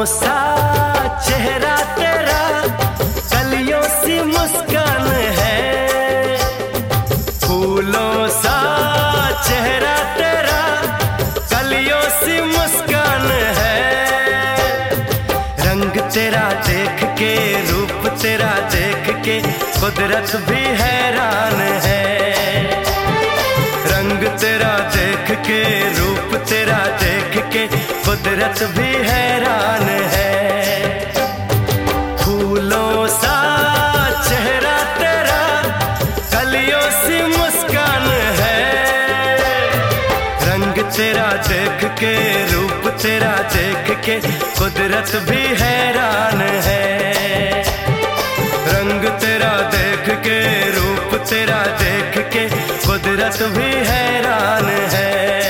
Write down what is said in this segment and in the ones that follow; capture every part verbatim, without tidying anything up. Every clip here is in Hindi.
सा चेहरा तेरा, कलियों सी मुस्कान है। फूलों सा चेहरा तेरा, कलियों सी मुस्कान है। रंग तेरा देख के, रूप तेरा देख के, कुदरत भी हैरान है। रंग तेरा देख के, रूप तेरा देख के, कुदरत भी हैरान है। फूलों सा चेहरा तेरा, कलियों सी मुस्कान है। रंग तेरा देख के, रूप तेरा देख के, कुदरत भी हैरान है। रंग तेरा देख के, रूप तेरा देख के, कुदरत भी हैरान है।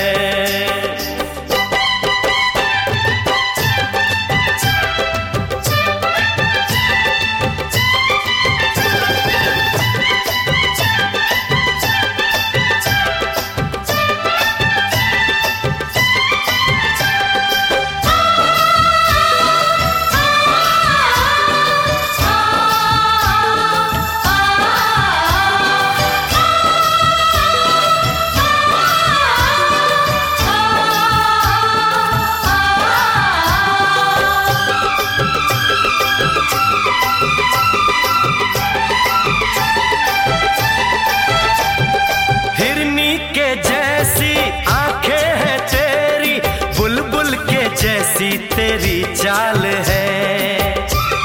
जैसी तेरी चाल है,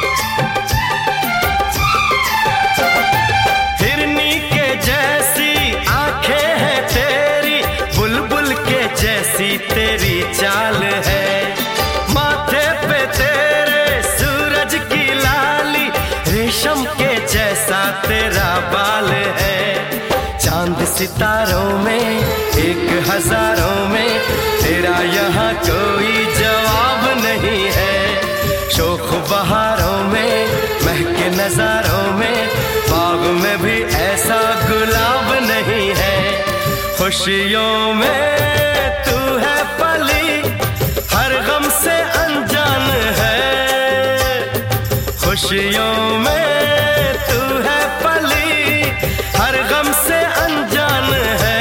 हिरनी के जैसी आंखें हैं तेरी, बुलबुल के जैसी तेरी चाल है। माथे पे तेरे सूरज की लाली, रेशम के जैसा तेरा बाल है। चांद सितारों में, एक हजारों में, तेरा यहाँ कोई जवाब नहीं है। शोख बहारों में, महके नजारों में, बाग में भी ऐसा गुलाब नहीं है। खुशियों में तू है पली, हर गम से अनजान है। खुशियों में तू है पली, हर गम से अनजान है।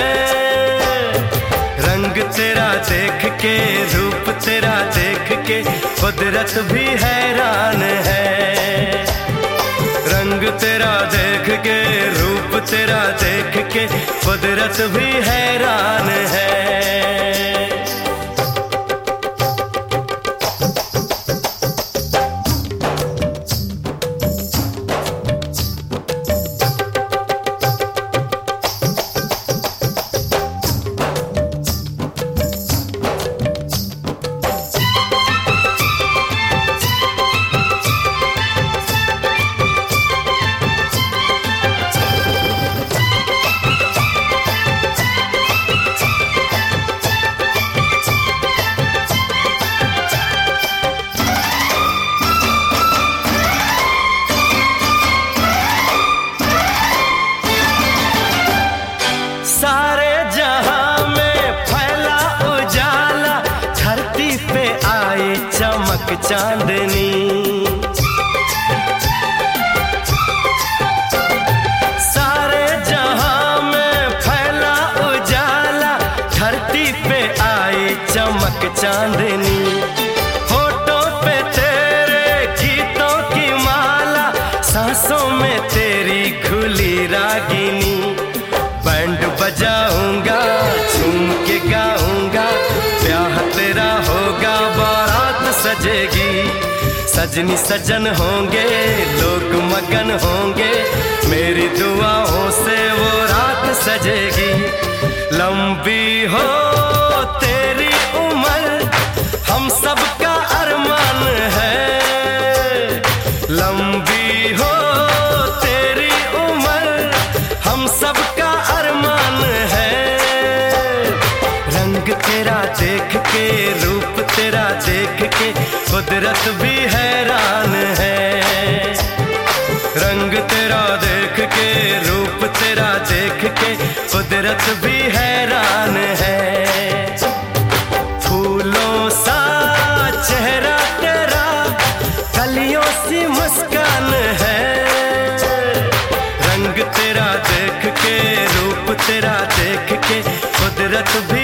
रंग तेरा देख के, रूप तेरा देख के, कुदरत भी हैरान है। रंग तेरा देख के, रूप तेरा देख के, कुदरत भी हैरान है। सारे जहां में फैला उजाला, धरती पे आई चमक चांदनी। सारे जहां में फैला उजाला, धरती पे आई चमक चांदनी। होठों पे तेरे गीतों की माला, सांसों में तेरी खुली रागिनी। बैंड बजाऊंगा, झूम के गाऊंगा, ब्याह तेरा होगा, बारात सजेगी। सजनी सजन होंगे, लोग मगन होंगे, मेरी दुआओं से वो रात सजेगी। लंबी हो तेरी उम्र, हम सबका अरमान है। लंबी हो तेरी उम्र, हम सबका अरमान है। रंग तेरा देख के, रूप तेरा देख के, कुदरत भी हैरान है। रंग तेरा देख के, रूप तेरा देख के, कुदरत भी हैरान है। फूलों सा चेहरा तेरा, कुदरत भी